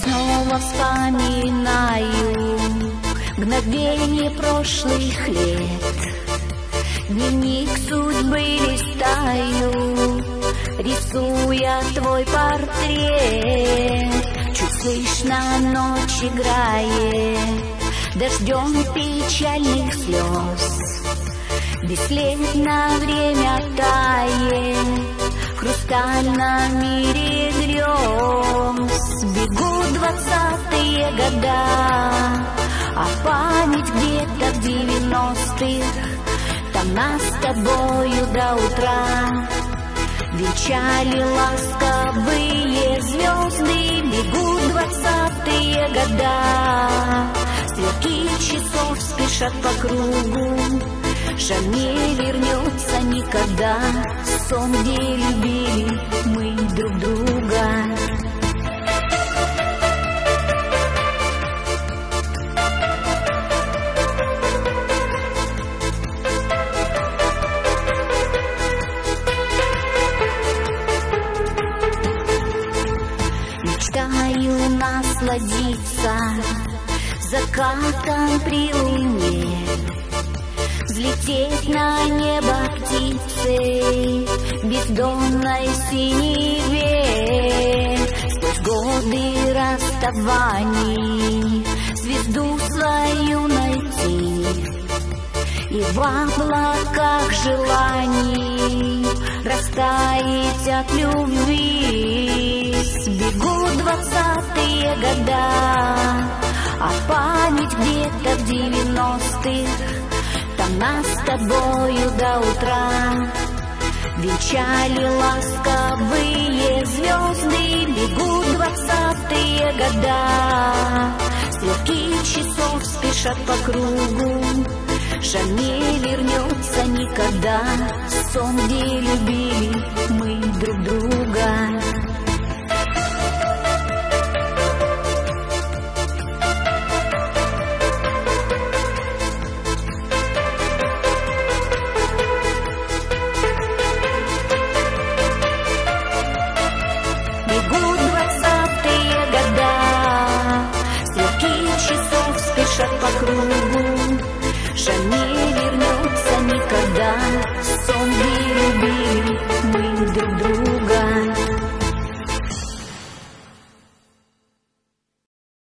снова вспоминаю мгновенье прошлых лет. Дневник судьбы листаю, рисуя твой портрет. Чуть слышно ночь играет дождем печальных слез. Бесследно время тает в хрустальном мире грез. Бегут 20-е года, а память где-то в 90-х. Там нас с тобою до утра венчали ласковые звезды. Бегут 20-е года, стрелки часов спешат по кругу. Жаль, не вернется никогда сон, где любили мы друг друга. Мечтаю насладиться закатом при луне, взлететь на небо птицей бездонной синеве. Сквозь годы расставаний звезду свою найти и в облаках желаний растаять от любви. Бегут 20-е года, а память где-то в 90-х. Там нас с тобою до утра венчали ласковые звезды. Бегут 20-е года, стрелки часов спешат по кругу. Жаль, не вернется никогда сон, где любили мы друг друга. Бегут 20-е года, стрелки часов спешат по кругу.